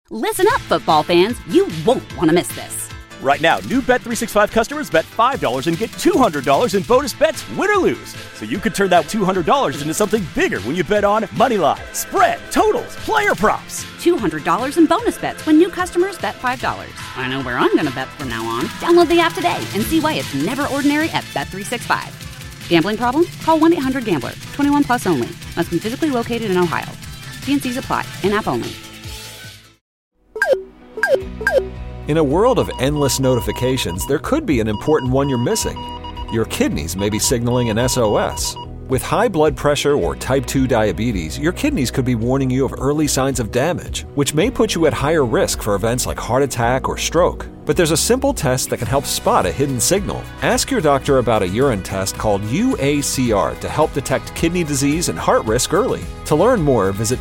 Listen up, football fans. You won't want to miss this. Right now, new Bet365 customers bet $5 and get $200 in bonus bets, win or lose. So you could turn that $200 into something bigger when you bet on moneyline, spread, totals, player props. $200 in bonus bets when new customers bet $5. I know where I'm going to bet from now on. Download the app today and see why it's never ordinary at Bet365. Gambling problem? Call 1-800-GAMBLER. 21 plus only. Must be physically located in Ohio. T&Cs apply. In-app only. In a world of endless notifications, there could be an important one you're missing. Your kidneys may be signaling an SOS. With high blood pressure or type 2 diabetes, your kidneys could be warning you of early signs of damage, which may put you at higher risk for events like heart attack or stroke. But there's a simple test that can help spot a hidden signal. Ask your doctor about a urine test called UACR to help detect kidney disease and heart risk early. To learn more, visit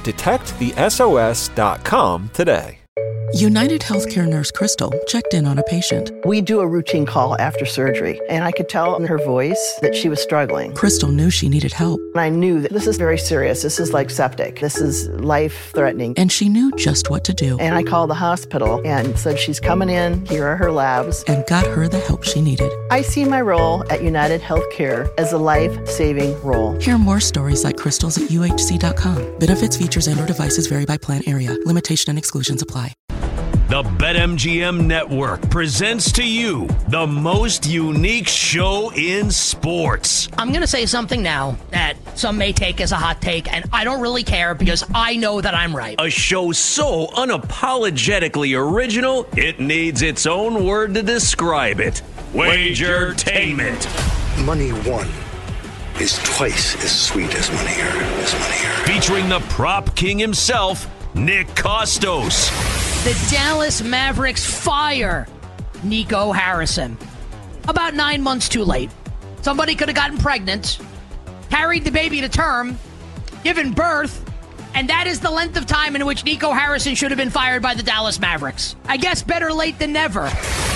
detectthesos.com today. United Healthcare nurse Crystal checked in on a patient. We do a routine call after surgery, and I could tell in her voice that she was struggling. Crystal knew she needed help. I knew that this is very serious. This is like septic. This is life-threatening. And she knew just what to do. And I called the hospital and said, she's coming in, here are her labs. And got her the help she needed. I see my role at United Healthcare as a life-saving role. Hear more stories like Crystal's at UHC.com. Benefits, features, and/or devices vary by plan area. Limitation and exclusions apply. The BetMGM Network presents to you the most unique show in sports. I'm going to say something now that some may take as a hot take, and I don't really care because I know that I'm right. A show so unapologetically original, it needs its own word to describe it. Wagertainment. Money won is twice as sweet as money earned. Featuring the prop king himself, Nick Kostos. The Dallas Mavericks fire Nico Harrison. About 9 months too late. Somebody could have gotten pregnant, carried the baby to term, given birth, and that is the length of time in which Nico Harrison should have been fired by the Dallas Mavericks. I guess better late than never.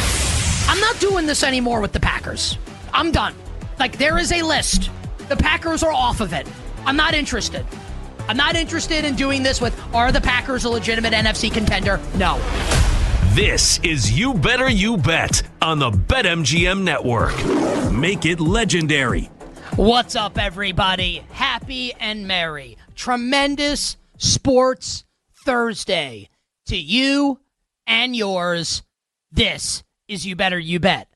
I'm not doing this anymore with the Packers. I'm done. Like, there is a list. The Packers are off of it. I'm not interested. I'm not interested in doing this with, are the Packers a legitimate NFC contender? No. This is You Better You Bet on the BetMGM Network. Make it legendary. What's up, everybody? Happy and merry. Tremendous Sports Thursday to you and yours. This is You Better You Bet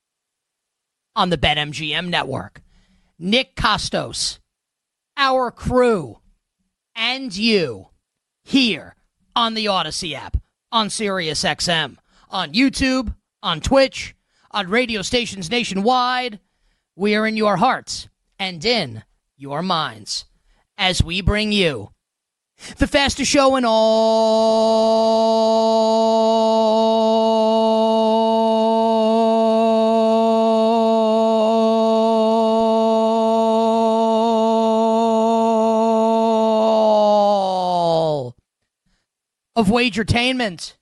on the BetMGM Network. Nick Kostos, our crew, and you here on the Odyssey app, on SiriusXM, on YouTube, on Twitch, on radio stations nationwide. We are in your hearts and in your minds as we bring you the fastest show in of Wagertainment.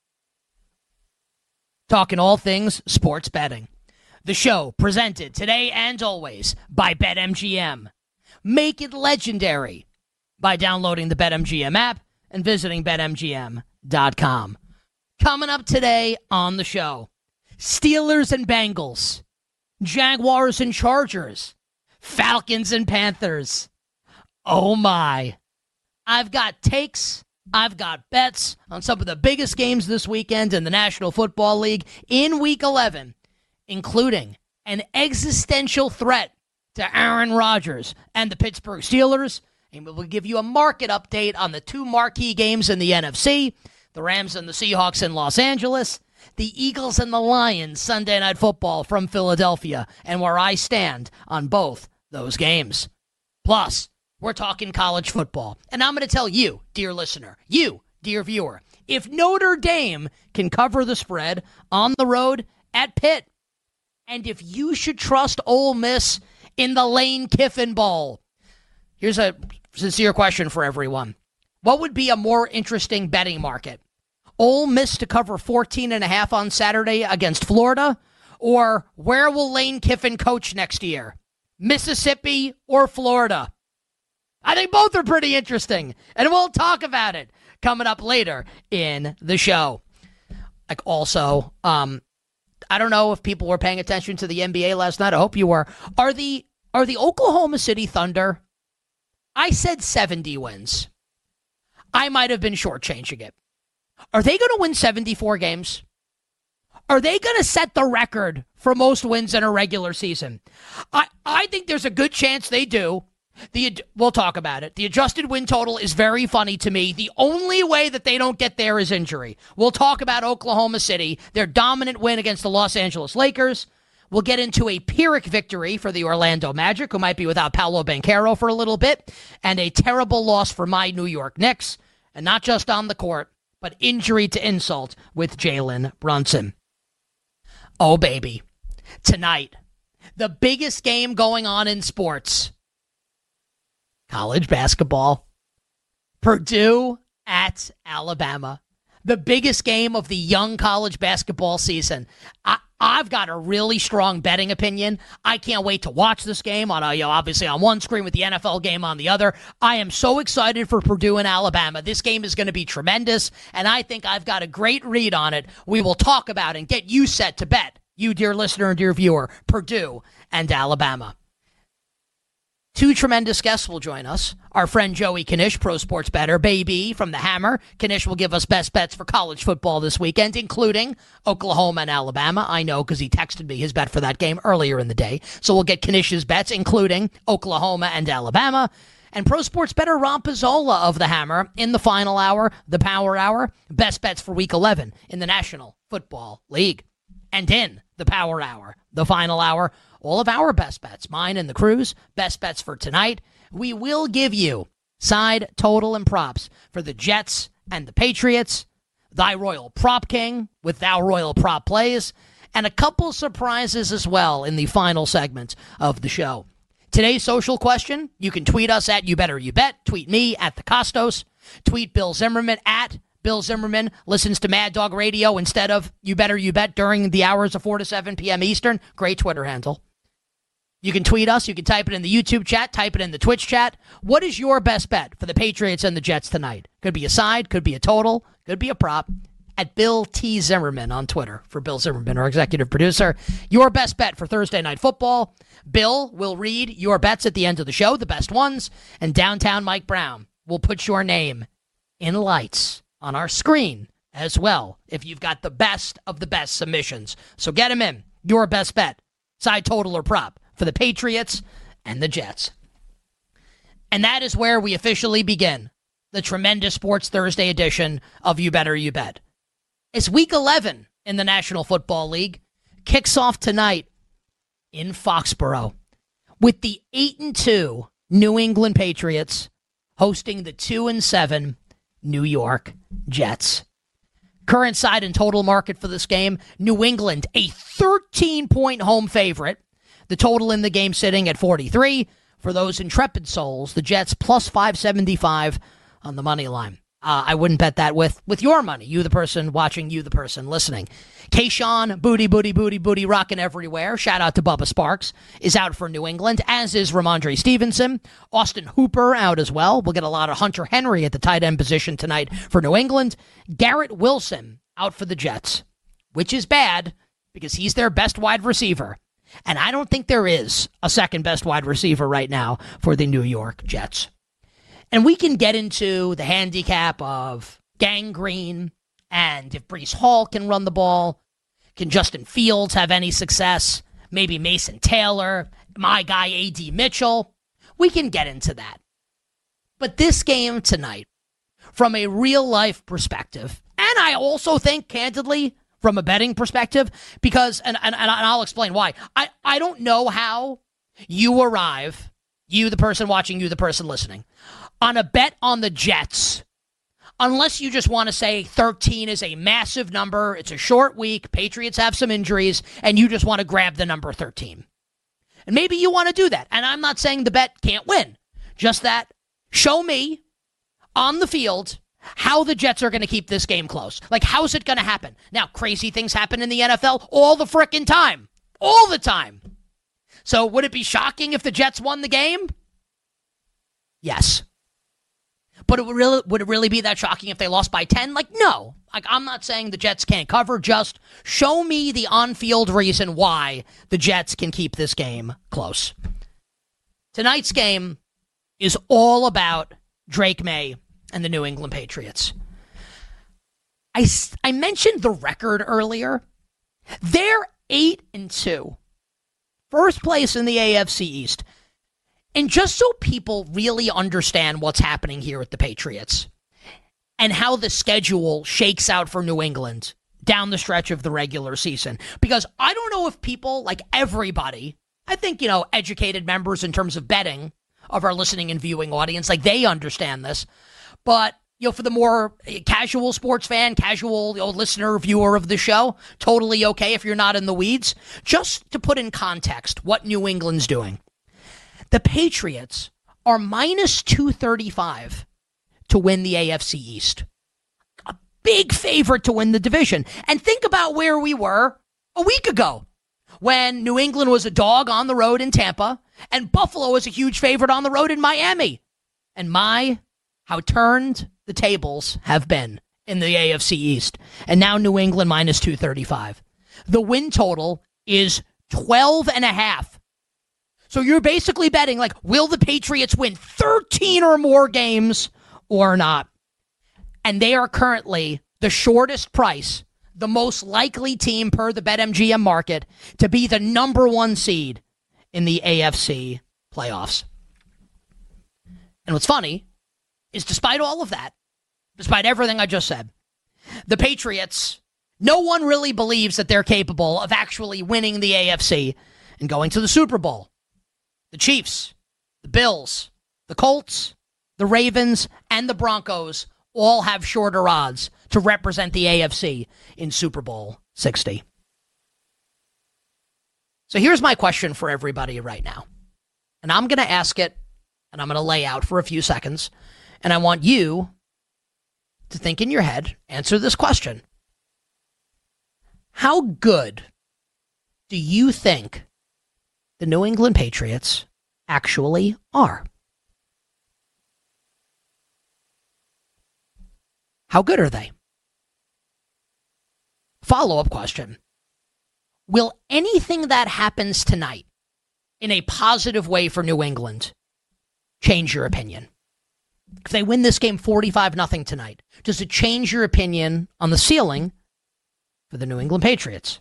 Talking all things sports betting. The show presented today and always by BetMGM. Make it legendary by downloading the BetMGM app and visiting BetMGM.com. Coming up today on the show, Steelers and Bengals, Jaguars and Chargers, Falcons and Panthers. Oh my. I've got takes, I've got bets on some of the biggest games this weekend in the National Football League in Week 11, including an existential threat to Aaron Rodgers and the Pittsburgh Steelers. And we'll give you a market update on the two marquee games in the NFC, the Rams and the Seahawks in Los Angeles, the Eagles and the Lions Sunday Night Football from Philadelphia, and where I stand on both those games. Plus, we're talking college football. And I'm going to tell you, dear listener, you, dear viewer, if Notre Dame can cover the spread on the road at Pitt, and if you should trust Ole Miss in the Lane Kiffin Bowl. Here's a sincere question for everyone. What would be a more interesting betting market? Ole Miss to cover 14.5 on Saturday against Florida? Or where will Lane Kiffin coach next year? Mississippi or Florida? I think both are pretty interesting, and we'll talk about it coming up later in the show. Like also, I don't know if people were paying attention to the NBA last night. I hope you were. Are the Oklahoma City Thunder? I said 70 wins. I might have been shortchanging it. Are they going to win 74 games? Are they going to set the record for most wins in a regular season? I think there's a good chance they do. We'll talk about it. The adjusted win total is very funny to me. The only way that they don't get there is injury. We'll talk about Oklahoma City, their dominant win against the Los Angeles Lakers. We'll get into a Pyrrhic victory for the Orlando Magic, who might be without Paolo Banchero for a little bit, and a terrible loss for my New York Knicks, and not just on the court, but injury to insult with Jalen Brunson. Oh, baby. Tonight, the biggest game going on in sports. College basketball. Purdue at Alabama. The biggest game of the young college basketball season. I've got a really strong betting opinion. I can't wait to watch this game on obviously on one screen with the NFL game on the other. I am so excited for Purdue and Alabama. This game is going to be tremendous, and I think I've got a great read on it. We will talk about and get you set to bet, you dear listener and dear viewer, Purdue and Alabama. Two tremendous guests will join us. Our friend Joey Knish, pro sports bettor, baby, from the Hammer. Knish will give us best bets for college football this weekend, including Oklahoma and Alabama. I know because he texted me his bet for that game earlier in the day. So we'll get Knish's bets, including Oklahoma and Alabama. And pro sports bettor Ron Pizzola of the Hammer in the final hour, the Power Hour, best bets for Week 11 in the National Football League. And in the Power Hour, the final hour, all of our best bets, mine and the crew's best bets for tonight. We will give you side, total, and props for the Jets and the Patriots, Thy Royal Prop King with Thou Royal Prop Plays, and a couple surprises as well in the final segment of the show. Today's social question, you can tweet us at You Better You Bet, tweet me at The Costos, tweet Bill Zimmerman at Bill Zimmerman listens to Mad Dog Radio instead of You Better You Bet during the hours of 4 to 7 p.m. Eastern. Great Twitter handle. You can tweet us. You can type it in the YouTube chat, type it in the Twitch chat. What is your best bet for the Patriots and the Jets tonight? Could be a side, could be a total, could be a prop. At Bill T. Zimmerman on Twitter for Bill Zimmerman, our executive producer. Your best bet for Thursday Night Football. Bill will read your bets at the end of the show, the best ones, and downtown Mike Brown will put your name in lights on our screen as well if you've got the best of the best submissions. So get him in. Your best bet, side, total, or prop for the Patriots and the Jets. And that is where we officially begin the tremendous Sports Thursday edition of You Better You Bet. It's Week 11 in the National Football League. Kicks off tonight in Foxborough with the 8-2 New England Patriots hosting the 2-7 New York Jets. Current side and total market for this game, New England, a 13-point home favorite. The total in the game sitting at 43. For those intrepid souls, the Jets plus 575 on the money line. I wouldn't bet that with your money. You, the person watching, you, the person listening. Kayshawn, booty, rocking everywhere. Shout out to Bubba Sparks, is out for New England, as is Ramondre Stevenson. Austin Hooper out as well. We'll get a lot of Hunter Henry at the tight end position tonight for New England. Garrett Wilson out for the Jets, which is bad because he's their best wide receiver. And I don't think there is a second best wide receiver right now for the New York Jets. And we can get into the handicap of gangrene and if Breece Hall can run the ball, can Justin Fields have any success, maybe Mason Taylor, my guy A.D. Mitchell. We can get into that. But this game tonight, from a real-life perspective, and I also think, candidly, from a betting perspective, because, and I'll explain why. I don't know how you arrive, you the person watching, you the person listening, on a bet on the Jets, unless you just want to say 13 is a massive number, it's a short week, Patriots have some injuries, and you just want to grab the number 13. And maybe you want to do that. And I'm not saying the bet can't win, just that show me on the field how the Jets are going to keep this game close. Like, how's it going to happen? Now, crazy things happen in the NFL all the frickin' time. All the time. So would it be shocking if the Jets won the game? Yes. But would it really be that shocking if they lost by 10? Like, no. Like, I'm not saying the Jets can't cover. Just show me the on-field reason why the Jets can keep this game close. Tonight's game is all about Drake May and the New England Patriots. I mentioned the record earlier. They're 8-2. First place in the AFC East. And just so people really understand what's happening here with the Patriots and how the schedule shakes out for New England down the stretch of the regular season. Because I don't know if people, like everybody, I think, educated members in terms of betting of our listening and viewing audience, like they understand this. But, for the more casual sports fan, casual listener, viewer of the show, totally okay if you're not in the weeds. Just to put in context what New England's doing. The Patriots are minus 235 to win the AFC East. A big favorite to win the division. And think about where we were a week ago when New England was a dog on the road in Tampa and Buffalo was a huge favorite on the road in Miami. And how turned the tables have been in the AFC East. And now New England minus 235. The win total is 12.5. So you're basically betting, like, will the Patriots win 13 or more games or not? And they are currently the shortest price, the most likely team per the BetMGM market to be the number one seed in the AFC playoffs. And what's funny is despite all of that, despite everything I just said, the Patriots, no one really believes that they're capable of actually winning the AFC and going to the Super Bowl. The Chiefs, the Bills, the Colts, the Ravens, and the Broncos all have shorter odds to represent the AFC in Super Bowl 60. So here's my question for everybody right now. And I'm going to ask it, and I'm going to lay out for a few seconds. And I want you to think in your head, answer this question. How good do you think the New England Patriots actually are? How good are they? Follow-up question. Will anything that happens tonight in a positive way for New England change your opinion? If they win this game 45-0 tonight, does it change your opinion on the ceiling for the New England Patriots?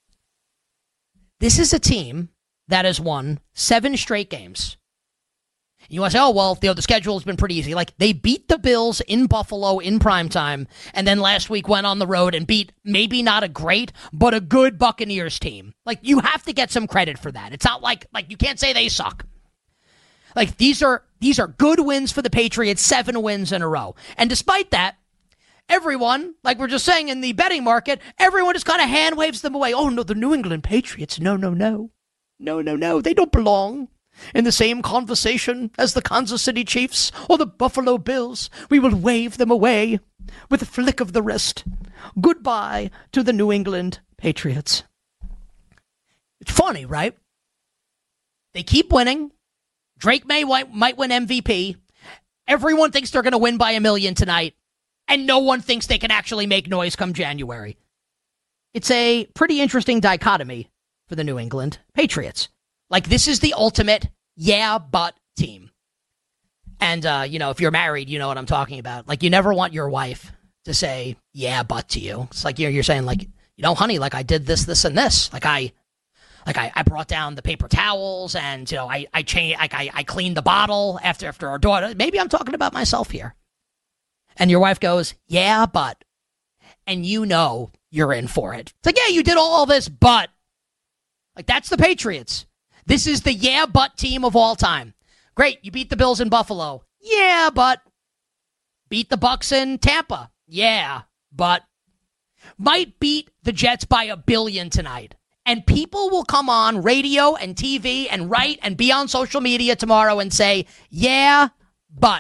This is a team that has won 7 straight games. You want to say, oh, well, the schedule has been pretty easy. Like, they beat the Bills in Buffalo in primetime, and then last week went on the road and beat maybe not a great, but a good Buccaneers team. Like, you have to get some credit for that. It's not like you can't say they suck. Like, these are good wins for the Patriots, 7 wins in a row. And despite that, everyone, like we're just saying in the betting market, everyone just kind of hand waves them away. Oh, no, the New England Patriots, no. No, they don't belong in the same conversation as the Kansas City Chiefs or the Buffalo Bills. We will wave them away with a flick of the wrist. Goodbye to the New England Patriots. It's funny, right? They keep winning. Drake May might win MVP. Everyone thinks they're going to win by 1 million tonight, and no one thinks they can actually make noise come January. It's a pretty interesting dichotomy for the New England Patriots. Like, this is the ultimate yeah, but team. And, if you're married, you know what I'm talking about. Like, you never want your wife to say yeah, but to you. It's like you're saying, like, honey, like, I did this, and this. Like, I brought down the paper towels, and, I cleaned the bottle after our daughter. Maybe I'm talking about myself here. And your wife goes, yeah, but. And you're in for it. It's like, yeah, you did all this, but. Like, that's the Patriots. This is the yeah, but team of all time. Great, you beat the Bills in Buffalo. Yeah, but. Beat the Bucs in Tampa. Yeah, but. Might beat the Jets by 1 billion tonight. And people will come on radio and TV and write and be on social media tomorrow and say, yeah, but.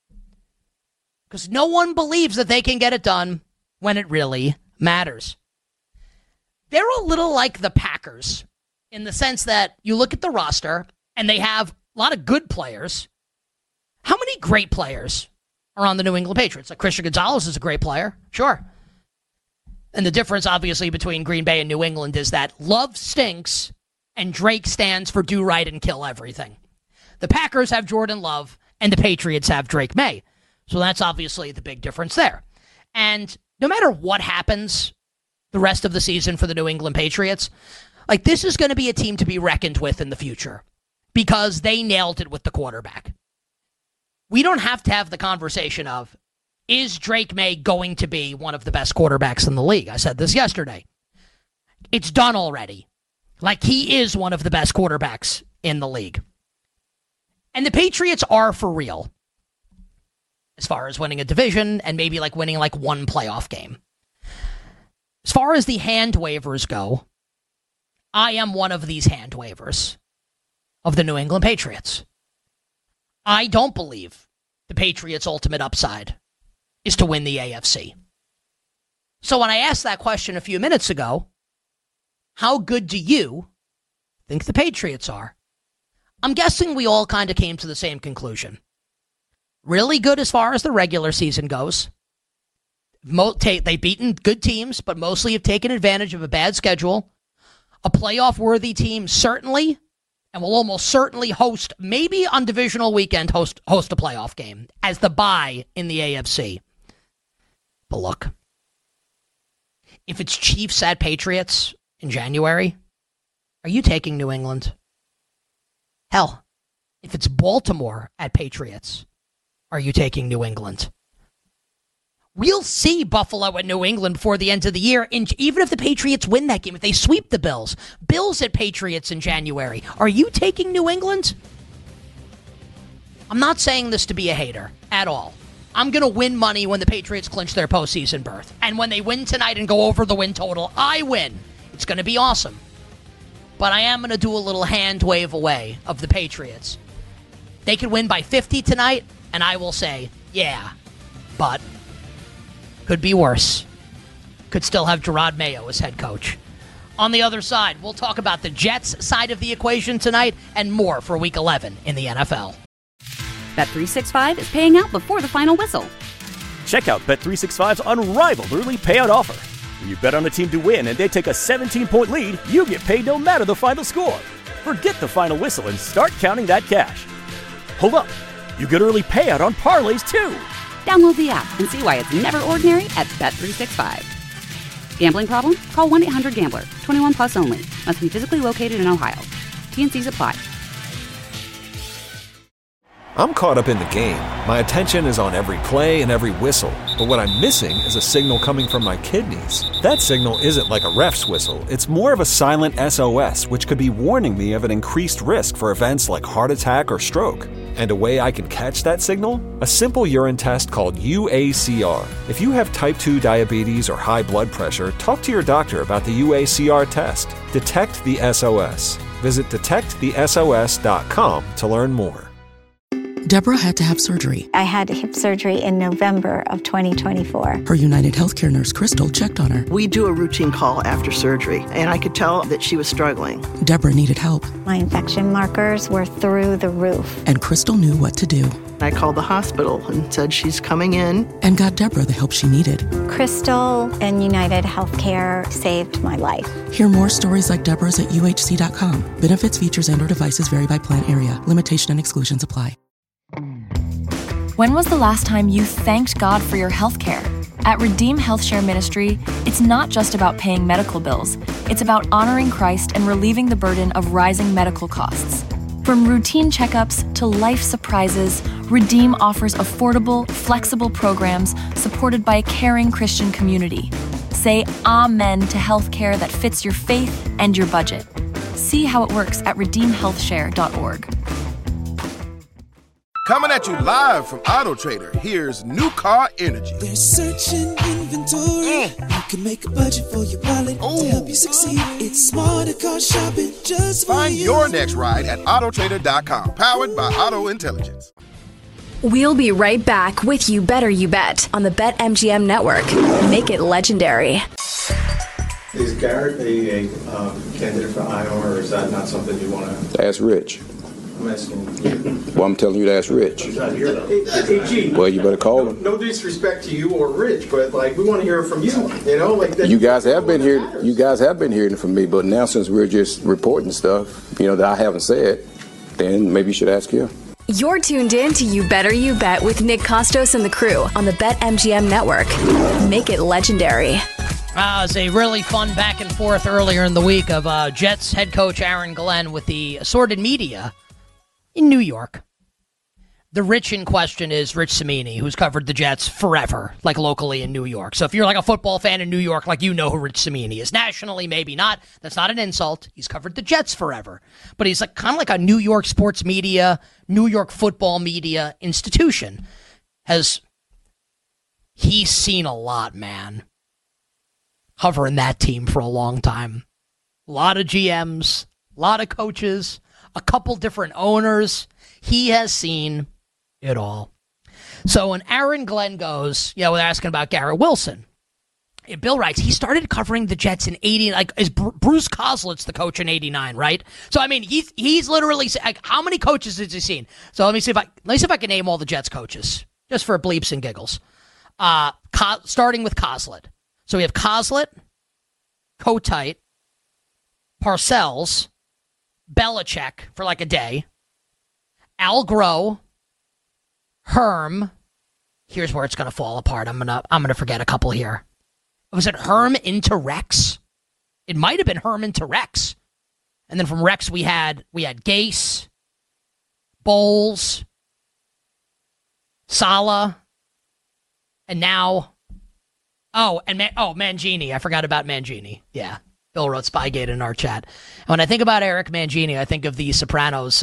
Because no one believes that they can get it done when it really matters. They're a little like the Packers in the sense that you look at the roster and they have a lot of good players. How many great players are on the New England Patriots. Like Christian Gonzalez is a great player, sure. And the difference, obviously, between Green Bay and New England is that Love stinks and Drake stands for do right and kill everything. The Packers have Jordan Love and the Patriots have Drake May. So that's obviously the big difference there. And no matter what happens the rest of the season for the New England Patriots, like this is going to be a team to be reckoned with in the future because they nailed it with the quarterback. We don't have to have the conversation of, is Drake May going to be one of the best quarterbacks in the league? I said this yesterday. It's done already. Like, he is one of the best quarterbacks in the league. And the Patriots are for real as far as winning a division and maybe like winning like one playoff game. As far as the hand waivers go, I am one of these hand waivers of the New England Patriots. I don't believe the Patriots' ultimate upside is to win the AFC. So when I asked that question a few minutes ago, how good do you think the Patriots are? I'm guessing we all kind of came to the same conclusion. Really good as far as the regular season goes. They've beaten good teams, but mostly have taken advantage of a bad schedule. A playoff-worthy team, certainly, and will almost certainly host, maybe on divisional weekend, host a playoff game as the bye in the AFC. But look, if it's Chiefs at Patriots in January, are you taking New England? Hell, if it's Baltimore at Patriots, are you taking New England? We'll see Buffalo at New England before the end of the year, and even if the Patriots win that game, if they sweep the Bills at Patriots in January, are you taking New England? I'm not saying this to be a hater at all. I'm going to win money when the Patriots clinch their postseason berth. And when they win tonight and go over the win total, I win. It's going to be awesome. But I am going to do a little hand wave away of the Patriots. They could win by 50 tonight, and I will say, yeah, but could be worse. Could still have Gerard Mayo as head coach. On the other side, we'll talk about the Jets side of the equation tonight and more for Week 11 in the NFL. Bet365 is paying out before the final whistle. Check out Bet365's unrivaled early payout offer. When you bet on a team to win and they take a 17-point lead, you get paid no matter the final score. Forget the final whistle and start counting that cash. Hold up. You get early payout on parlays, too. Download the app and see why it's never ordinary at Bet365. Gambling problem? Call 1-800-GAMBLER. 21 plus only. Must be physically located in Ohio. T&Cs apply. I'm caught up in the game. My attention is on every play and every whistle. But what I'm missing is a signal coming from my kidneys. That signal isn't like a ref's whistle. It's more of a silent SOS, which could be warning me of an increased risk for events like heart attack or stroke. And a way I can catch that signal? A simple urine test called UACR. If you have type 2 diabetes or high blood pressure, talk to your doctor about the UACR test. Detect the SOS. Visit detectthesos.com to learn more. Deborah had to have surgery. I had hip surgery in November of 2024. Her United Healthcare nurse, Crystal, checked on her. We do a routine call after surgery, and I could tell that she was struggling. Deborah needed help. My infection markers were through the roof. And Crystal knew what to do. I called the hospital and said she's coming in. And got Deborah the help she needed. Crystal and United Healthcare saved my life. Hear more stories like Deborah's at UHC.com. Benefits, features, and/or devices vary by plan area. Limitation and exclusions apply. When was the last time you thanked God for your health care? At Redeem Health Share Ministry, it's not just about paying medical bills. It's about honoring Christ and relieving the burden of rising medical costs. From routine checkups to life surprises, Redeem offers affordable, flexible programs supported by a caring Christian community. Say amen to health care that fits your faith and your budget. See how it works at redeemhealthshare.org. Coming at you live from Auto Trader, here's New Car Energy. They're searching inventory. You can make a budget for your wallet to help you succeed. It's smarter car shopping just for you. Find your next ride at autotrader.com, powered by Auto Intelligence. We'll be right back with You Better You Bet on the BetMGM network. Make it legendary. Is Garrett a candidate for IR, or is that not something you want to? Ask Rich. I'm asking you. Well, I'm telling you to ask Rich. He's not here, though. AG. Well, you better call him. No disrespect to you or Rich, but, like, we want to hear from you, you know? Like that. You guys have been here. You guys have been hearing from me, but now since we're just reporting stuff, you know, that I haven't said, then maybe you should ask him. You're tuned in to You Better You Bet with Nick Costos and the crew on the BetMGM network. Make it legendary. It was a really fun back and forth earlier in the week of Jets head coach Aaron Glenn with the assorted media in New York. The Rich in question is Rich Cimini, who's covered the Jets forever, like locally in New York. So if you're like a football fan in New York, like you know who Rich Cimini is. Nationally, maybe not. That's not an insult. He's covered the Jets forever. But he's like kind of like a New York sports media, New York football media institution. He's seen a lot, man. Covering that team for a long time. A lot of GMs, a lot of coaches, a couple different owners. He has seen it all. So when Aaron Glenn goes, we're asking about Garrett Wilson. Bill writes, he started covering the Jets in 80, like is Bruce Kozlitz the coach in 89, right? So I mean, he's literally like, how many coaches has he seen? So let me see if I can name all the Jets coaches, just for bleeps and giggles. Starting with Kozlit. So we have Kozlit, Kotite, Parcells, Belichick for like a day, Al Groh, Herm. Here's where it's going to fall apart. I'm gonna forget a couple here. Was it Herm into Rex? It might have been Herm into Rex. And then from Rex we had Gase, Bowles, Saleh, and now Mangini. I forgot about Mangini. Yeah. Bill wrote Spygate in our chat. And when I think about Eric Mangini, I think of The Sopranos.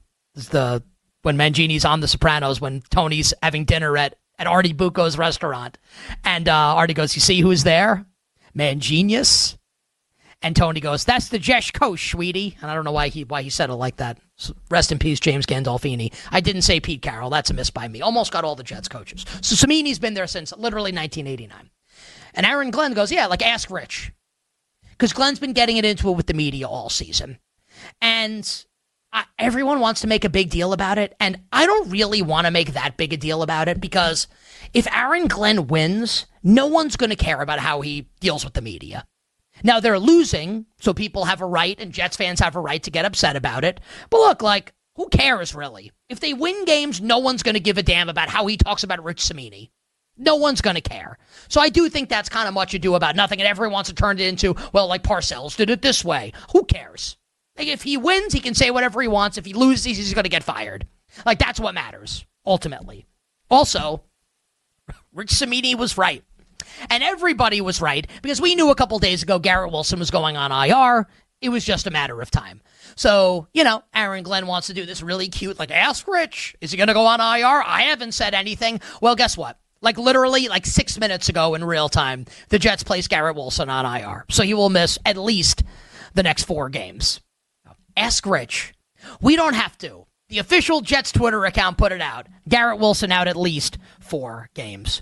When Mangini's on The Sopranos, when Tony's having dinner at Artie Bucco's restaurant. And Artie goes, you see who's there? Mangenius. And Tony goes, that's the Jesh Kosh, sweetie. And I don't know why he said it like that. So rest in peace, James Gandolfini. I didn't say Pete Carroll. That's a miss by me. Almost got all the Jets coaches. So Cimini's been there since literally 1989. And Aaron Glenn goes, ask Rich. Because Glenn's been getting it into it with the media all season. And everyone wants to make a big deal about it. And I don't really want to make that big a deal about it because if Aaron Glenn wins, no one's going to care about how he deals with the media. Now, they're losing, so people have a right, and Jets fans have a right to get upset about it. But look, who cares, really? If they win games, no one's going to give a damn about how he talks about Rich Cimini. No one's going to care. So I do think that's kind of much ado about nothing, and everyone wants to turn it into, Parcells did it this way. Who cares? If he wins, he can say whatever he wants. If he loses, he's going to get fired. That's what matters, ultimately. Also, Rich Cimini was right. And everybody was right, because we knew a couple days ago Garrett Wilson was going on IR. It was just a matter of time. So, Aaron Glenn wants to do this really cute, ask Rich, is he going to go on IR? I haven't said anything. Well, guess what? Literally 6 minutes ago in real time, the Jets placed Garrett Wilson on IR. So he will miss at least the next 4 games. Ask Rich. We don't have to. The official Jets Twitter account put it out. Garrett Wilson out at least 4 games.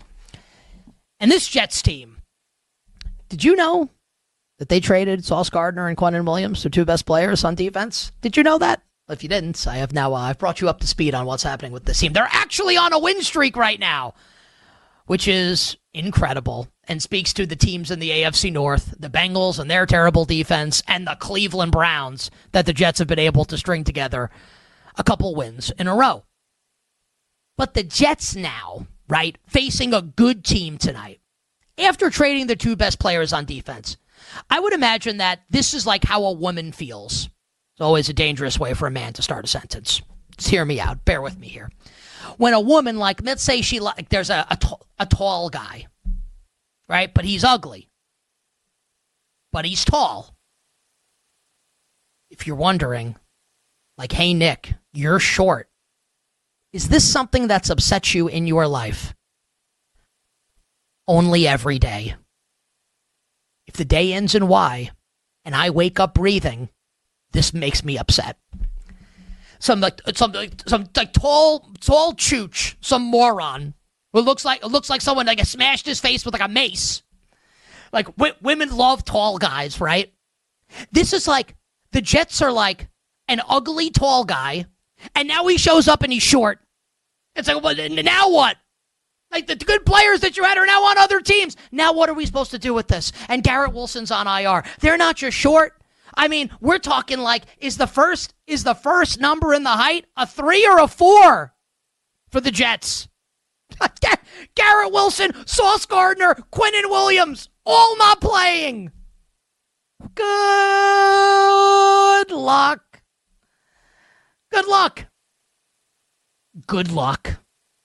And this Jets team, did you know that they traded Sauce Gardner and Quentin Williams, their 2 best players on defense? Did you know that? If you didn't, I have now I've brought you up to speed on what's happening with this team. They're actually on a win streak right now, which is incredible and speaks to the teams in the AFC North, the Bengals and their terrible defense, and the Cleveland Browns that the Jets have been able to string together a couple wins in a row. But the Jets now, right, facing a good team tonight, after trading the 2 best players on defense, I would imagine that this is like how a woman feels. It's always a dangerous way for a man to start a sentence. Just hear me out. Bear with me here. When a woman, let's say there's a tall guy, right? But he's ugly. But he's tall. If you're wondering, hey, Nick, you're short. Is this something that's upset you in your life? Only every day. If the day ends in Y and I wake up breathing, this makes me upset. Some tall chooch, some moron. It looks like someone smashed his face with a mace. Women love tall guys, right? This is the Jets are an ugly tall guy And now he shows up and he's short. It's like, well, now what? Like, the good players that you had are now on other teams. Now what are we supposed to do with this? And Garrett Wilson's on IR. They're not just short. I mean, we're talking like, is the first number in the height a 3 or a 4 for the Jets? Garrett Wilson, Sauce Gardner, Quinnen Williams, all not playing. Good luck. Good luck. Good luck.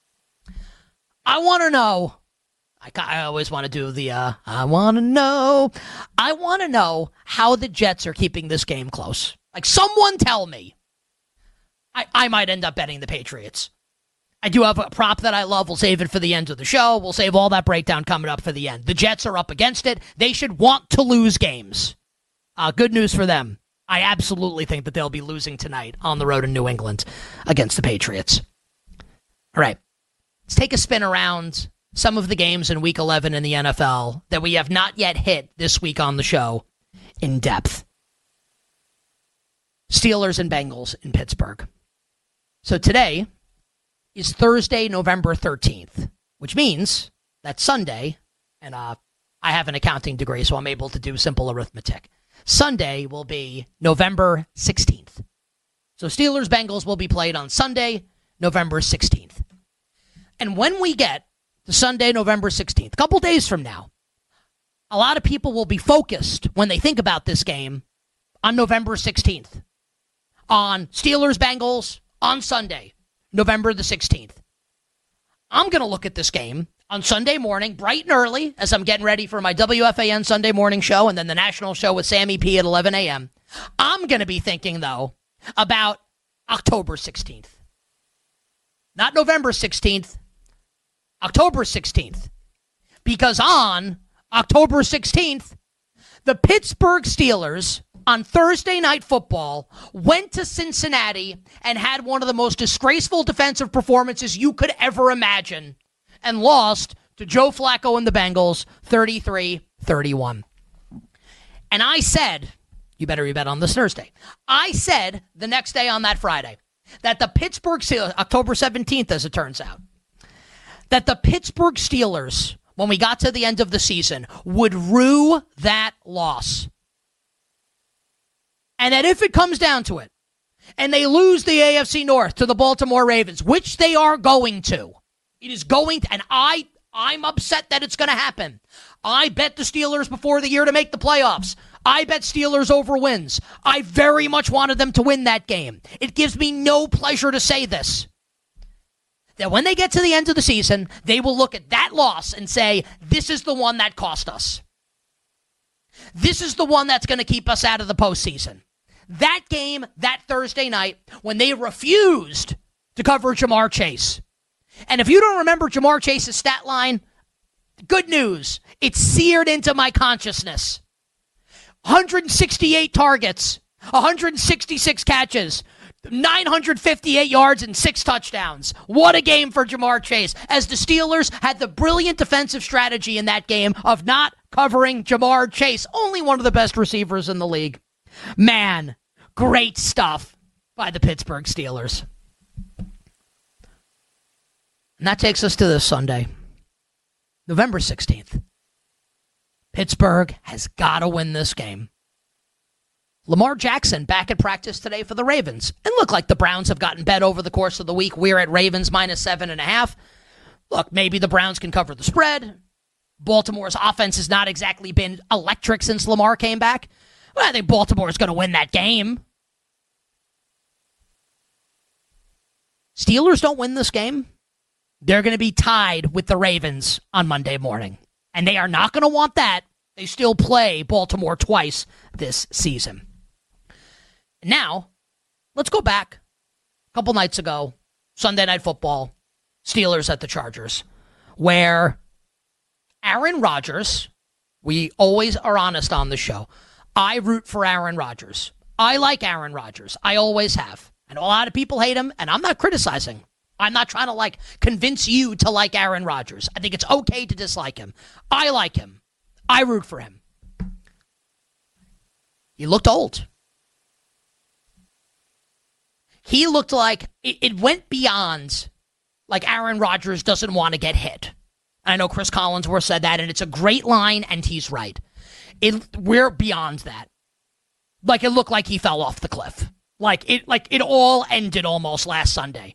I want to know. I always want to do the, I want to know. I want to know how the Jets are keeping this game close. Like, someone tell me. I might end up betting the Patriots. I do have a prop that I love. We'll save it for the end of the show. We'll save all that breakdown coming up for the end. The Jets are up against it. They should want to lose games. Good news for them. I absolutely think that they'll be losing tonight on the road in New England against the Patriots. All right. Let's take a spin around some of the games in Week 11 in the NFL that we have not yet hit this week on the show in depth. Steelers and Bengals in Pittsburgh. So today is Thursday, November 13th, which means that Sunday, and I have an accounting degree, so I'm able to do simple arithmetic. Sunday will be November 16th. So Steelers-Bengals will be played on Sunday, November 16th. And when we get to Sunday, November 16th, a couple days from now, a lot of people will be focused when they think about this game on November 16th. On Steelers-Bengals on Sunday, November the 16th. I'm going to look at this game on Sunday morning, bright and early, as I'm getting ready for my WFAN Sunday morning show and then the national show with Sammy P at 11 a.m. I'm going to be thinking, though, about October 16th. Not November 16th, October 16th. Because on October 16th, the Pittsburgh Steelers on Thursday Night Football went to Cincinnati and had one of the most disgraceful defensive performances you could ever imagine and lost to Joe Flacco and the Bengals 33-31. And I said, you better be bet on this Thursday. I said the next day on that Friday that the Pittsburgh Steelers, October 17th as it turns out, that the Pittsburgh Steelers, when we got to the end of the season, would rue that loss. And that if it comes down to it, and they lose the AFC North to the Baltimore Ravens, which they are going to, it is going to, and I'm upset that it's going to happen. I bet the Steelers before the year to make the playoffs. I bet Steelers over wins. I very much wanted them to win that game. It gives me no pleasure to say this. That when they get to the end of the season, they will look at that loss and say, this is the one that cost us. This is the one that's going to keep us out of the postseason. That game, that Thursday night, when they refused to cover Jamar Chase. And if you don't remember Jamar Chase's stat line, good news. It's seared into my consciousness. 168 targets, 166 catches, 958 yards and 6 touchdowns. What a game for Jamar Chase, as the Steelers had the brilliant defensive strategy in that game of not covering Jamar Chase, only one of the best receivers in the league. Man, great stuff by the Pittsburgh Steelers. And that takes us to this Sunday, November 16th. Pittsburgh has got to win this game. Lamar Jackson back at practice today for the Ravens. And look, like the Browns have gotten bet over the course of the week. We're at Ravens minus 7.5. Look, maybe the Browns can cover the spread. Baltimore's offense has not exactly been electric since Lamar came back. Well, I think Baltimore's going to win that game. Steelers don't win this game, they're going to be tied with the Ravens on Monday morning. And they are not going to want that. They still play Baltimore twice this season. Now, let's go back a couple nights ago, Sunday Night Football, Steelers at the Chargers, where Aaron Rodgers, we always are honest on the show, I root for Aaron Rodgers. I like Aaron Rodgers. I always have. I know a lot of people hate him, and I'm not criticizing. I'm not trying to, convince you to like Aaron Rodgers. I think it's okay to dislike him. I like him. I root for him. He looked old. he looked like it went beyond, like Aaron Rodgers doesn't want to get hit. I know Chris Collinsworth said that, and it's a great line, and he's right. We're beyond that. Like, it looked like he fell off the cliff. Like it all ended almost last Sunday.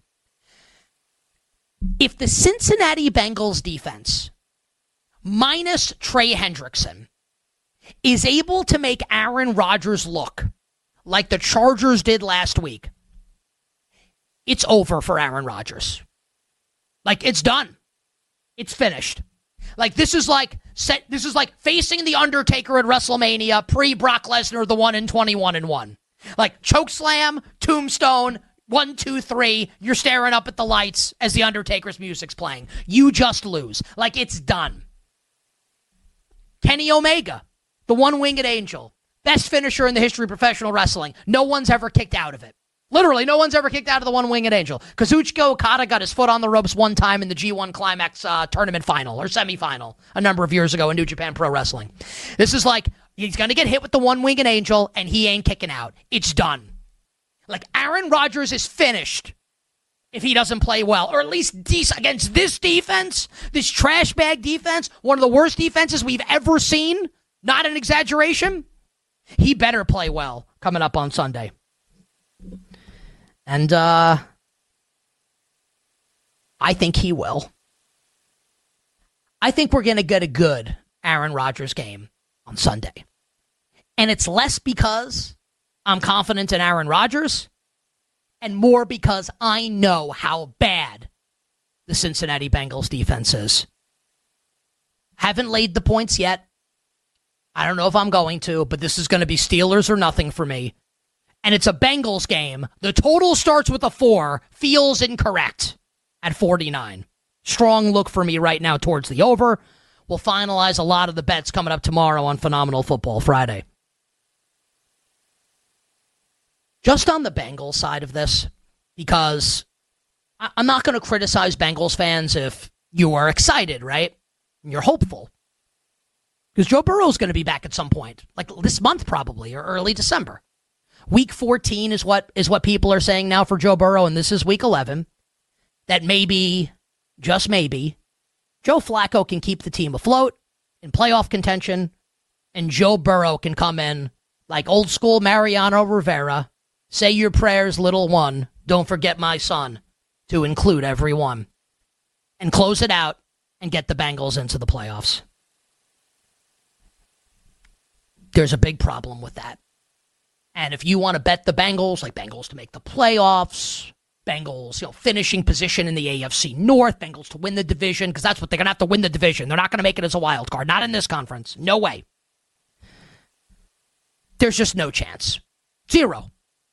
If the Cincinnati Bengals defense, minus Trey Hendrickson, is able to make Aaron Rodgers look like the Chargers did last week, it's over for Aaron Rodgers. Like, it's done. It's finished. Like, this is like facing The Undertaker at WrestleMania, pre-Brock Lesnar, the 1-21-1. Like, chokeslam, tombstone, 1, 2, 3, you're staring up at the lights as The Undertaker's music's playing. You just lose. Like, it's done. Kenny Omega, the one-winged angel, best finisher in the history of professional wrestling. No one's ever kicked out of it. Literally, no one's ever kicked out of the one-winged angel. Kazuchika Okada got his foot on the ropes one time in the G1 Climax tournament final or semifinal a number of years ago in New Japan Pro Wrestling. This is like, he's going to get hit with the one-winged angel, and he ain't kicking out. It's done. Like, Aaron Rodgers is finished if he doesn't play well, or at least against this defense, this trash bag defense, one of the worst defenses we've ever seen, not an exaggeration. He better play well coming up on Sunday. And I think he will. I think we're going to get a good Aaron Rodgers game on Sunday. And it's less because I'm confident in Aaron Rodgers and more because I know how bad the Cincinnati Bengals defense is. Haven't laid the points yet. I don't know if I'm going to, but this is going to be Steelers or nothing for me. And it's a Bengals game. The total starts with a 4. Feels incorrect at 49. Strong look for me right now towards the over. We'll finalize a lot of the bets coming up tomorrow on Phenomenal Football Friday. Just on the Bengals side of this, because I'm not going to criticize Bengals fans if you are excited, right? You're hopeful. Because Joe Burrow's going to be back at some point, like this month probably, or early December. Week 14 is what people are saying now for Joe Burrow, and this is week 11. That maybe, just maybe, Joe Flacco can keep the team afloat in playoff contention, and Joe Burrow can come in like old school Mariano Rivera, say your prayers, little one, don't forget my son, to include everyone, and close it out and get the Bengals into the playoffs. There's a big problem with that. And if you want to bet the Bengals, like Bengals to make the playoffs, Bengals, finishing position in the AFC North, Bengals to win the division, because that's what they're going to have to win the division. They're not going to make it as a wild card. Not in this conference. No way. There's just no chance. Zero.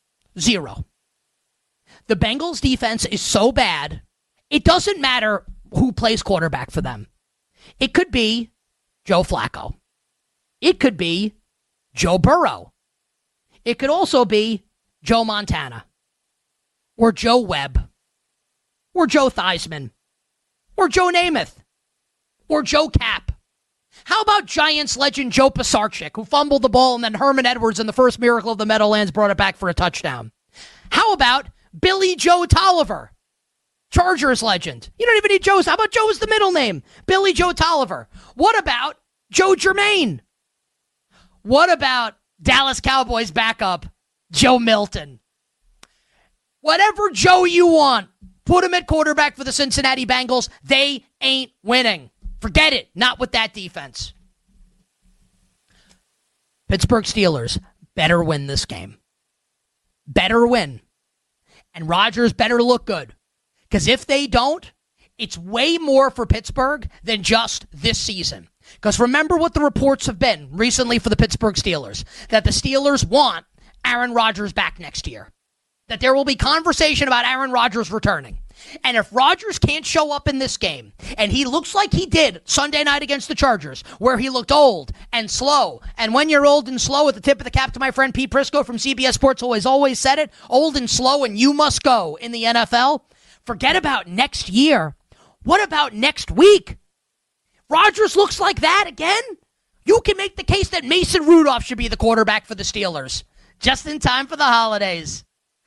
The Bengals defense is so bad, it doesn't matter who plays quarterback for them. It could be Joe Flacco. It could be Joe Burrow. It could also be Joe Montana, or Joe Webb, or Joe Theismann, or Joe Namath, or Joe Cap. How about Giants legend Joe Pisarcik, who fumbled the ball and then Herman Edwards in the first miracle of the Meadowlands brought it back for a touchdown? How about Billy Joe Tolliver, Chargers legend? You don't even need Joe's. How about Joe as the middle name? Billy Joe Tolliver. What about Joe Germain? What about Dallas Cowboys backup, Joe Milton? Whatever Joe you want, put him at quarterback for the Cincinnati Bengals. They ain't winning. Forget it. Not with that defense. Pittsburgh Steelers better win this game. Better win. And Rodgers better look good. Because if they don't, it's way more for Pittsburgh than just this season. Because remember what the reports have been recently for the Pittsburgh Steelers, that the Steelers want Aaron Rodgers back next year, that there will be conversation about Aaron Rodgers returning. And if Rodgers can't show up in this game, and he looks like he did Sunday night against the Chargers, where he looked old and slow, and when you're old and slow, at the tip of the cap to my friend Pete Prisco from CBS Sports, who has always said it, old and slow and you must go in the NFL, forget about next year. What about next week? Rodgers looks like that again? You can make the case that Mason Rudolph should be the quarterback for the Steelers. Just in time for the holidays.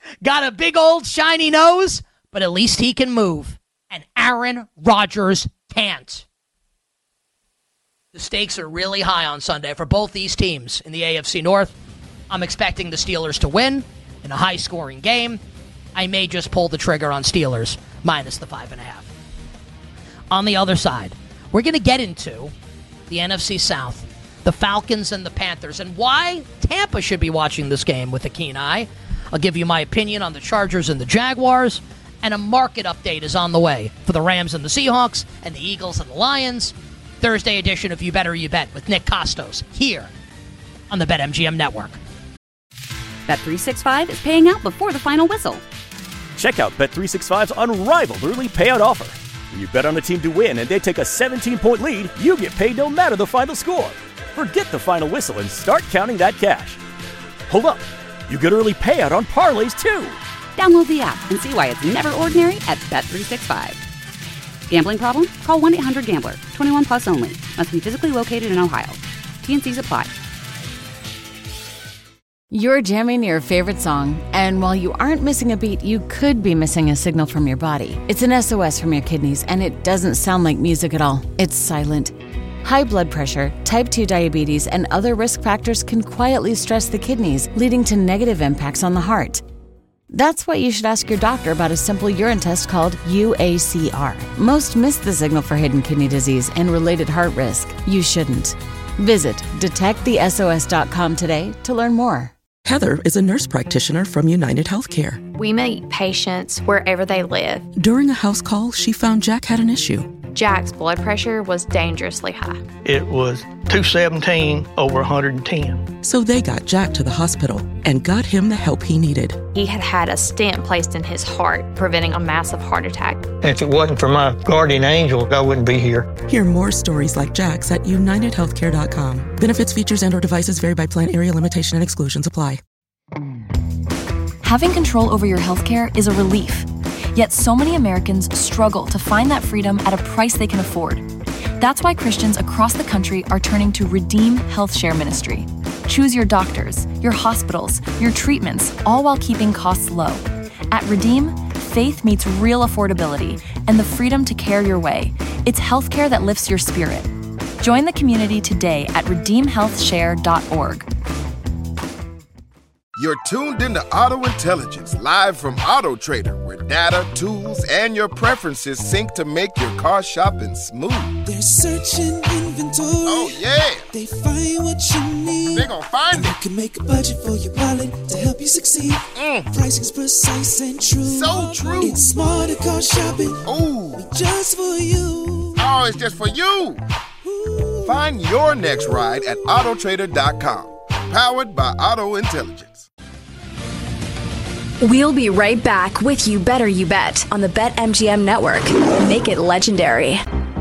Got a big old shiny nose, but at least he can move. And Aaron Rodgers can't. The stakes are really high on Sunday for both these teams in the AFC North. I'm expecting the Steelers to win in a high-scoring game. I may just pull the trigger on Steelers minus the 5.5. On the other side, we're going to get into the NFC South, the Falcons and the Panthers, and why Tampa should be watching this game with a keen eye. I'll give you my opinion on the Chargers and the Jaguars, and a market update is on the way for the Rams and the Seahawks and the Eagles and the Lions. Thursday edition of You Better You Bet with Nick Costos here on the BetMGM Network. Bet365 is paying out before the final whistle. Check out Bet365's unrivaled early payout offer. When you bet on a team to win and they take a 17-point lead, you get paid no matter the final score. Forget the final whistle and start counting that cash. Hold up. You get early payout on parlays, too. Download the app and see why it's never ordinary at Bet365. Gambling problem? Call 1-800-GAMBLER. 21 plus only. Must be physically located in Ohio. T&Cs apply. You're jamming your favorite song, and while you aren't missing a beat, you could be missing a signal from your body. It's an SOS from your kidneys, and it doesn't sound like music at all. It's silent. High blood pressure, type 2 diabetes, and other risk factors can quietly stress the kidneys, leading to negative impacts on the heart. That's why you should ask your doctor about a simple urine test called UACR. Most miss the signal for hidden kidney disease and related heart risk. You shouldn't. Visit detectthesos.com today to learn more. Heather is a nurse practitioner from United Healthcare. We meet patients wherever they live. During a house call, she found Jack had an issue. Jack's blood pressure was dangerously high. It was 217 over 110. So they got Jack to the hospital and got him the help he needed. He had had a stent placed in his heart, preventing a massive heart attack. If it wasn't for my guardian angel, I wouldn't be here. Hear more stories like Jack's at UnitedHealthcare.com. Benefits, features, and/or devices vary by plan, area, limitation, and exclusions apply. Having control over your healthcare is a relief. Yet so many Americans struggle to find that freedom at a price they can afford. That's why Christians across the country are turning to Redeem Health Share Ministry. Choose your doctors, your hospitals, your treatments, all while keeping costs low. At Redeem, faith meets real affordability and the freedom to care your way. It's healthcare that lifts your spirit. Join the community today at redeemhealthshare.org. You're tuned into Auto Intelligence, live from Auto Trader, where data, tools, and your preferences sync to make your car shopping smooth. They're searching inventory. Oh, yeah. They find what you need. They're gonna find it. You can make a budget for your wallet to help you succeed. Pricing's precise and true. So true. It's smarter car shopping. Ooh. Just for you. Oh, it's just for you. Ooh. Find your next ride at autotrader.com. Powered by Auto Intelligence. We'll be right back with You Better You Bet on the BetMGM Network. Make it legendary.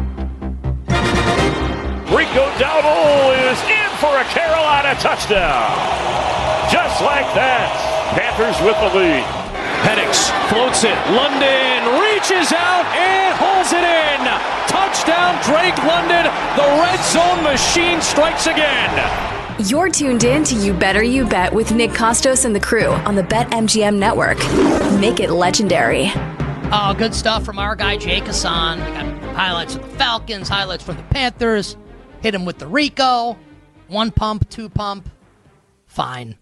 Rico Dowdle is in for a Carolina touchdown. Just like that, Panthers with the lead. Penix floats it. London reaches out and holds it in. Touchdown, Drake London. The red zone machine strikes again. You're tuned in to You Better You Bet with Nick Costos and the crew on the BetMGM Network. Make it legendary. Oh, good stuff from our guy Jake Hassan. We got highlights of the Falcons, highlights from the Panthers. Hit him with the Rico. 1 pump, 2 pump. Fine.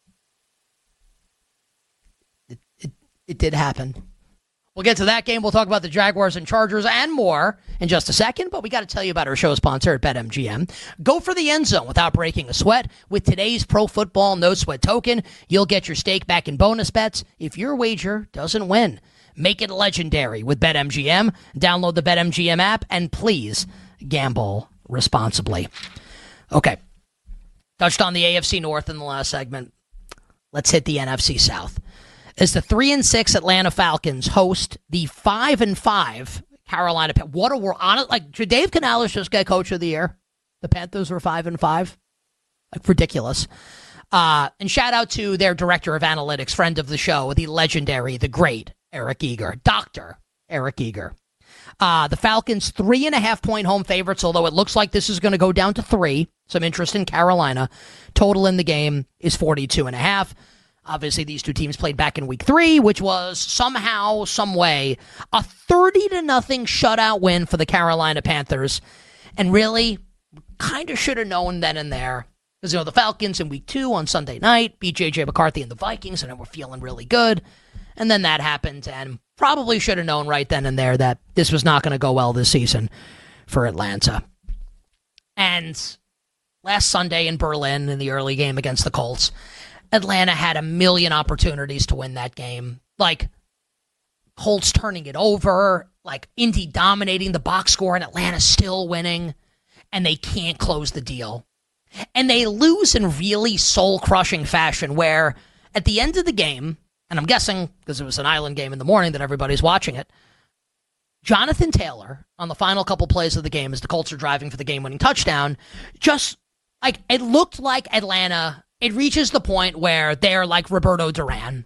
It did happen. We'll get to that game. We'll talk about the Jaguars and Chargers and more in just a second, but we got to tell you about our show sponsor at BetMGM. Go for the end zone without breaking a sweat. With today's Pro Football No Sweat token, you'll get your stake back in bonus bets if your wager doesn't win. Make it legendary with BetMGM. Download the BetMGM app, and please gamble responsibly. Okay. Touched on the AFC North in the last segment. Let's hit the NFC South. As the 3-6 Atlanta Falcons host the 5-5 Carolina Panthers. What a world! Should Dave Canales just get Coach of the Year? The Panthers were 5-5. Like, ridiculous. And shout out to their director of analytics, friend of the show, the legendary, the great Eric Eager, Dr. Eric Eager. The Falcons 3.5-point home favorites, although it looks like this is going to go down to 3. Some interest in Carolina. Total in the game is 42.5. Obviously, these two teams played back in week 3, which was somehow, some way, a 30-0 shutout win for the Carolina Panthers. And really, kind of should have known then and there. Because, the Falcons in week 2 on Sunday night beat J.J. McCarthy and the Vikings, and we're feeling really good. And then that happened, and probably should have known right then and there that this was not going to go well this season for Atlanta. And last Sunday in Berlin, in the early game against the Colts, Atlanta had a million opportunities to win that game. Like, Colts turning it over, like Indy dominating the box score, and Atlanta still winning, and they can't close the deal. And they lose in really soul-crushing fashion, where at the end of the game, and I'm guessing because it was an island game in the morning that everybody's watching it, Jonathan Taylor, on the final couple plays of the game as the Colts are driving for the game-winning touchdown, just, like, it looked like Atlanta, it reaches the point where they're like Roberto Duran.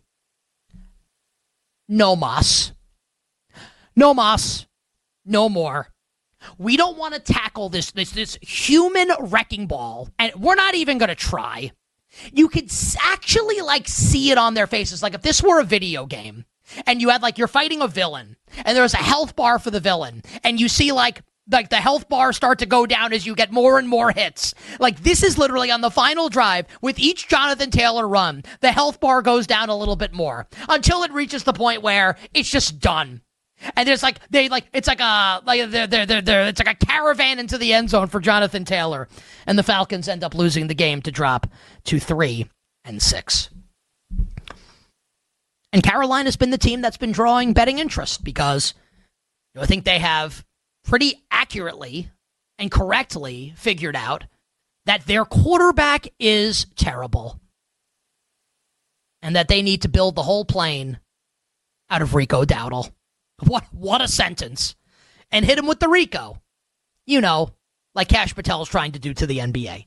No mas. No mas. No more. We don't want to tackle this human wrecking ball, and we're not even going to try. You could actually, like, see it on their faces. Like, if this were a video game, and you had, like, you're fighting a villain, and there's a health bar for the villain, and you see, like the health bar start to go down as you get more and more hits. Like, this is literally on the final drive, with each Jonathan Taylor run, the health bar goes down a little bit more, until it reaches the point where it's just done. And there's it's like a caravan into the end zone for Jonathan Taylor. And the Falcons end up losing the game to drop to 3-6. And Carolina's been the team that's been drawing betting interest because I think they have pretty accurately and correctly figured out that their quarterback is terrible. And that they need to build the whole plane out of Rico Dowdle. What a sentence. And hit him with the Rico. Like Kash Patel's trying to do to the NBA.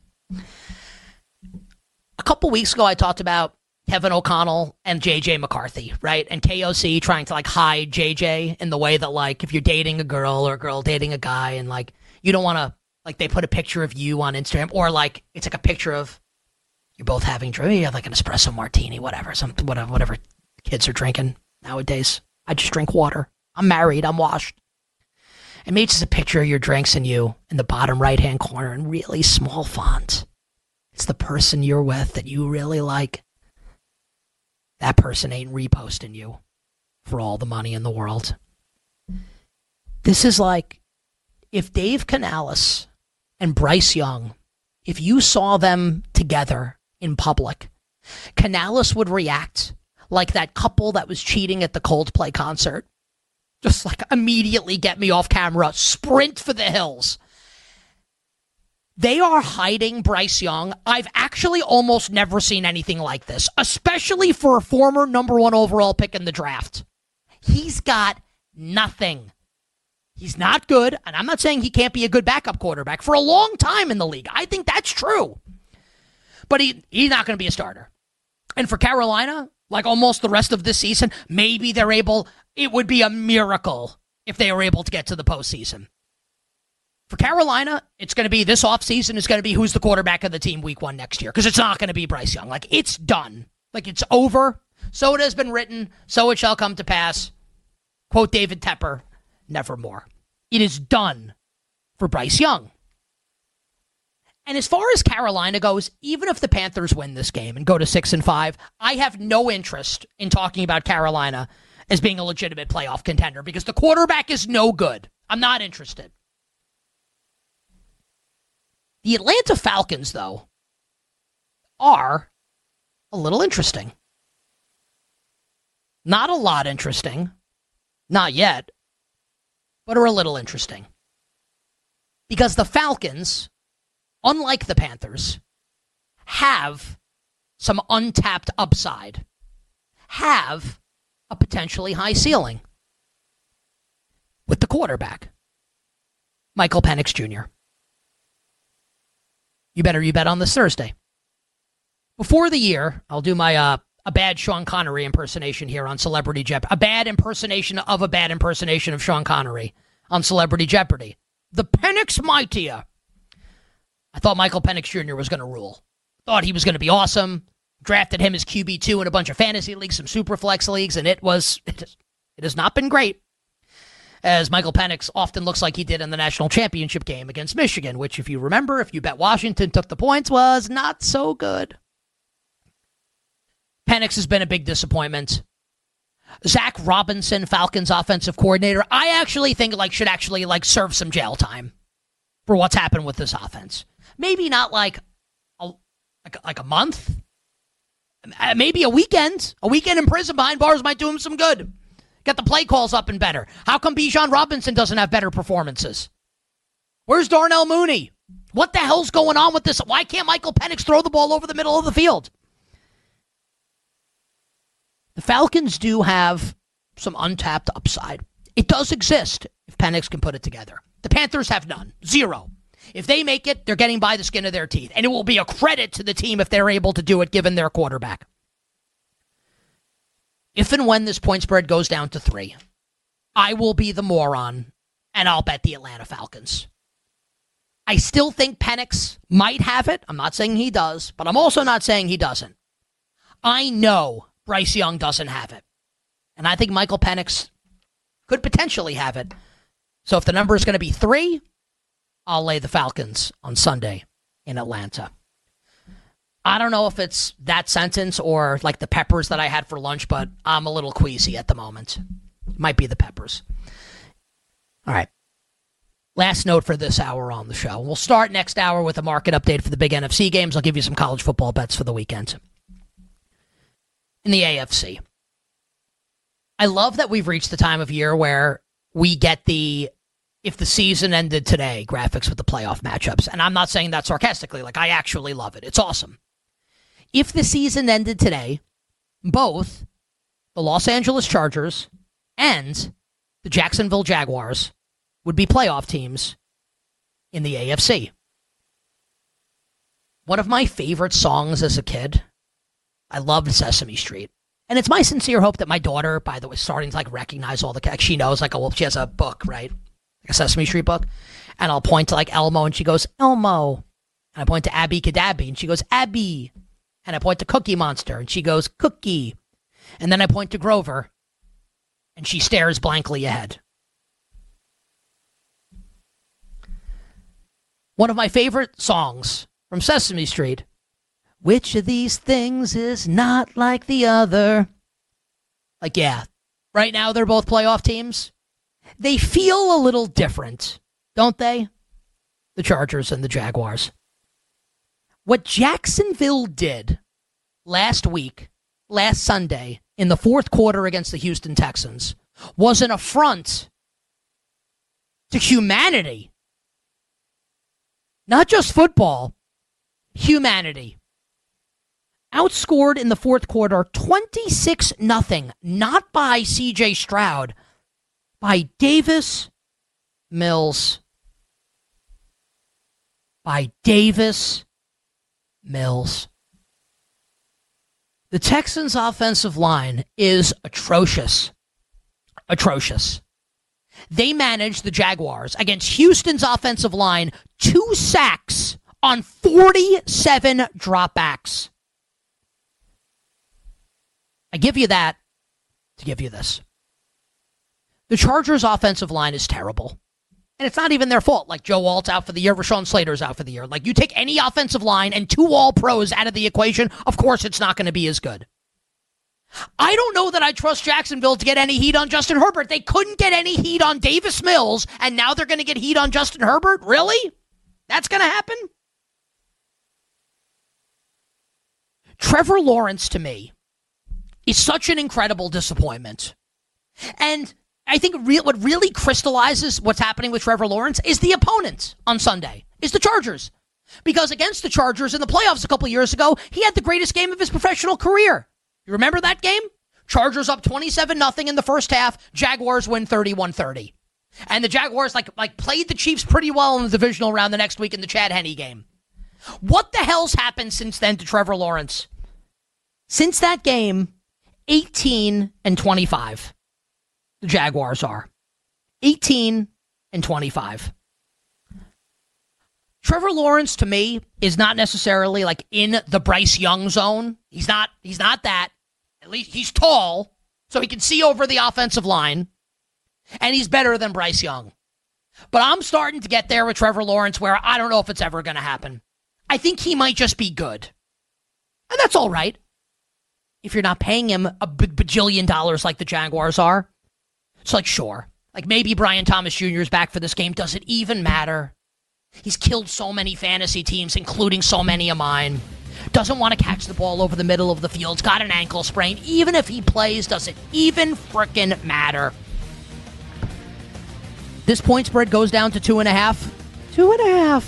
A couple weeks ago, I talked about Kevin O'Connell and J.J. McCarthy, right? And KOC trying to, like, hide J.J. in the way that, like, if you're dating a girl or a girl dating a guy and, like, you don't want to, like, they put a picture of you on Instagram or, like, it's like a picture of you're both having drink, you have, like, an espresso martini, whatever kids are drinking nowadays. I just drink water. I'm married. I'm washed. And maybe it's just a picture of your drinks and you in the bottom right-hand corner in really small font. It's the person you're with that you really like. That person ain't reposting you for all the money in the world. This is like if Dave Canales and Bryce Young, if you saw them together in public, Canales would react like that couple that was cheating at the Coldplay concert. Just like immediately get me off camera, sprint for the hills. They are hiding Bryce Young. I've actually almost never seen anything like this, especially for a former number 1 overall pick in the draft. He's got nothing. He's not good, and I'm not saying he can't be a good backup quarterback for a long time in the league. I think that's true. But he's not going to be a starter. And for Carolina, like almost the rest of this season, maybe they're able, it would be a miracle if they were able to get to the postseason. For Carolina, it's going to be this offseason is going to be who's the quarterback of the team week 1 next year, because it's not going to be Bryce Young. Like, it's done. Like, it's over. So it has been written. So it shall come to pass. Quote David Tepper, nevermore. It is done for Bryce Young. And as far as Carolina goes, even if the Panthers win this game and go to 6-5, I have no interest in talking about Carolina as being a legitimate playoff contender because the quarterback is no good. I'm not interested. The Atlanta Falcons, though, are a little interesting. Not a lot interesting. Not yet. But are a little interesting. Because the Falcons, unlike the Panthers, have some untapped upside. Have a potentially high ceiling. With the quarterback, Michael Penix Jr. You bet on this Thursday. Before the year, I'll do my a bad Sean Connery impersonation here on Celebrity Jeopardy. A bad impersonation of Sean Connery on Celebrity Jeopardy. The Penix Mightier. I thought Michael Penix Jr. was going to rule. Thought he was going to be awesome. drafted him as QB2 in a bunch of fantasy leagues, some super flex leagues, and it has not been great. As Michael Penix often looks like he did in the national championship game against Michigan, which, if you remember, if you bet Washington took the points, was not so good. Penix has been a big disappointment. Zach Robinson, Falcons offensive coordinator, I actually think should serve some jail time for what's happened with this offense. Maybe not like a month, maybe a weekend. A weekend in prison behind bars might do him some good. Get the play calls up and better. How come Bijan Robinson doesn't have better performances? Where's Darnell Mooney? What the hell's going on with this? Why can't Michael Penix throw the ball over the middle of the field? The Falcons do have some untapped upside. It does exist if Penix can put it together. The Panthers have none. Zero. If they make it, they're getting by the skin of their teeth. And it will be a credit to the team if they're able to do it given their quarterback. If and when this point spread goes down to 3, I will be the moron, and I'll bet the Atlanta Falcons. I still think Penix might have it. I'm not saying he does, but I'm also not saying he doesn't. I know Bryce Young doesn't have it. And I think Michael Penix could potentially have it. So if the number is going to be 3, I'll lay the Falcons on Sunday in Atlanta. I don't know if it's that sentence or like the peppers that I had for lunch, but I'm a little queasy at the moment. Might be the peppers. All right. Last note for this hour on the show. We'll start next hour with a market update for the big NFC games. I'll give you some college football bets for the weekend. In the AFC, I love that we've reached the time of year where we get the if the season ended today graphics with the playoff matchups. And I'm not saying that sarcastically. I actually love it. It's awesome. If the season ended today, both the Los Angeles Chargers and the Jacksonville Jaguars would be playoff teams in the AFC. One of my favorite songs as a kid, I loved Sesame Street. And it's my sincere hope that my daughter, by the way, is starting to recognize all the, she knows, she has a book, right? A Sesame Street book. And I'll point to Elmo and she goes, Elmo. And I point to Abby Cadabby and she goes, Abby. And I point to Cookie Monster and she goes, Cookie. And then I point to Grover and she stares blankly ahead. One of my favorite songs from Sesame Street. Which of these things is not like the other? Yeah, right now they're both playoff teams. They feel a little different, don't they? The Chargers and the Jaguars. What Jacksonville did last Sunday, in the fourth quarter against the Houston Texans, was an affront to humanity. Not just football, humanity. Outscored in the fourth quarter 26-0, not by C.J. Stroud, by Davis Mills. By Davis Mills. The Texans' offensive line is atrocious. Atrocious. They managed the Jaguars against Houston's offensive line 2 sacks on 47 dropbacks. I give you that to give you this. The Chargers' offensive line is terrible. And it's not even their fault. Joe Alt's out for the year, Rashawn Slater's out for the year. You take any offensive line and 2 all-pros out of the equation, of course it's not going to be as good. I don't know that I trust Jacksonville to get any heat on Justin Herbert. They couldn't get any heat on Davis Mills, and now they're going to get heat on Justin Herbert? Really? That's going to happen? Trevor Lawrence, to me, is such an incredible disappointment. And I think what really crystallizes what's happening with Trevor Lawrence is the opponent on Sunday, is the Chargers. Because against the Chargers in the playoffs a couple years ago, he had the greatest game of his professional career. You remember that game? Chargers up 27-0 in the first half. Jaguars win 31-30. And the Jaguars played the Chiefs pretty well in the divisional round the next week in the Chad Henne game. What the hell's happened since then to Trevor Lawrence? Since that game, 18-25. The Jaguars are 18-25. Trevor Lawrence, to me, is not necessarily like in the Bryce Young zone. He's not that. At least he's tall, so he can see over the offensive line. And he's better than Bryce Young. But I'm starting to get there with Trevor Lawrence where I don't know if it's ever going to happen. I think he might just be good. And that's all right. If you're not paying him a bajillion dollars like the Jaguars are. It's like, sure. Like maybe Brian Thomas Jr. is back for this game. Does it even matter? He's killed so many fantasy teams, including so many of mine. Doesn't want to catch the ball over the middle of the field. He's got an ankle sprain. Even if he plays, does it even frickin' matter? This point spread goes down to 2.5. 2.5.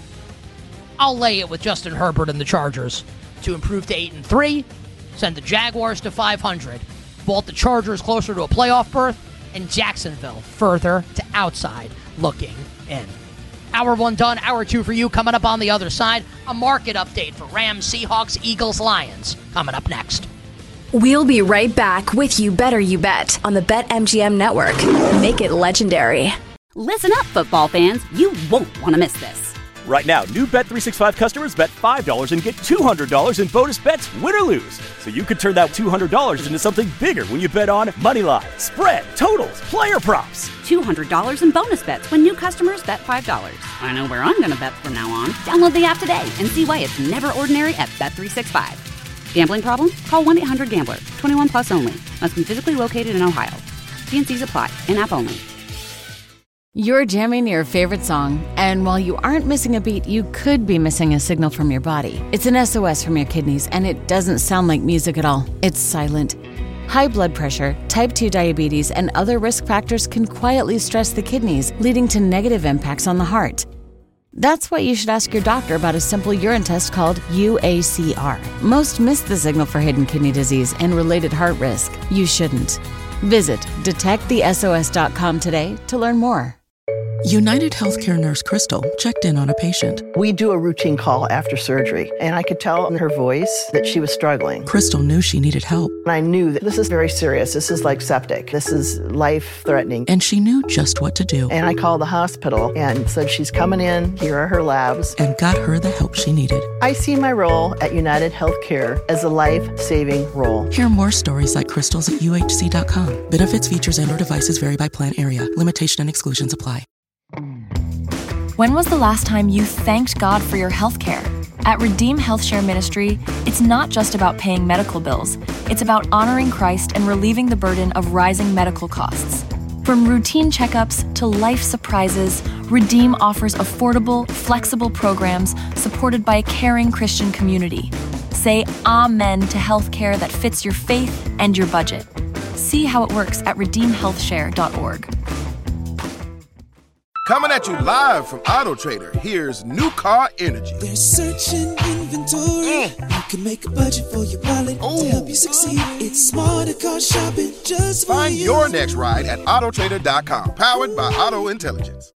I'll lay it with Justin Herbert and the Chargers to improve to 8-3. Send the Jaguars to 500. Vault the Chargers closer to a playoff berth. And Jacksonville further to outside looking in. Hour 1 done. Hour 2 for you. Coming up on the other side, a market update for Rams, Seahawks, Eagles, Lions. Coming up next. We'll be right back with You Better You Bet on the BetMGM Network. Make it legendary. Listen up, football fans. You won't want to miss this. Right now, new Bet365 customers bet $5 and get $200 in bonus bets, win or lose. So you could turn that $200 into something bigger when you bet on moneyline, spread, totals, player props. $200 in bonus bets when new customers bet $5. I know where I'm going to bet from now on. Download the app today and see why it's never ordinary at Bet365. Gambling problem? Call 1-800-GAMBLER. 21 plus only. Must be physically located in Ohio. T&Cs apply. In-app only. You're jamming your favorite song, and while you aren't missing a beat, you could be missing a signal from your body. It's an SOS from your kidneys, and it doesn't sound like music at all. It's silent. High blood pressure, type 2 diabetes, and other risk factors can quietly stress the kidneys, leading to negative impacts on the heart. That's why you should ask your doctor about a simple urine test called UACR. Most miss the signal for hidden kidney disease and related heart risk. You shouldn't. Visit detectthesos.com today to learn more. United Healthcare nurse Crystal checked in on a patient. We do a routine call after surgery, and I could tell in her voice that she was struggling. Crystal knew she needed help. I knew that this is very serious. This is like septic. This is life-threatening. And she knew just what to do. And I called the hospital and said, she's coming in. Here are her labs. And got her the help she needed. I see my role at United Healthcare as a life-saving role. Hear more stories like Crystal's at UHC.com. Benefits, features, and/or devices vary by plan area. Limitation and exclusions apply. When was the last time you thanked God for your health care? At Redeem Health Share Ministry, it's not just about paying medical bills. It's about honoring Christ and relieving the burden of rising medical costs. From routine checkups to life surprises, Redeem offers affordable, flexible programs supported by a caring Christian community. Say amen to health care that fits your faith and your budget. See how it works at redeemhealthshare.org. Coming at you live from Auto Trader, here's New Car Energy. They're searching inventory. You can make a budget for your wallet to help you succeed. It's smarter car shopping just for Find you. your next ride at autotrader.com, powered by Auto Intelligence.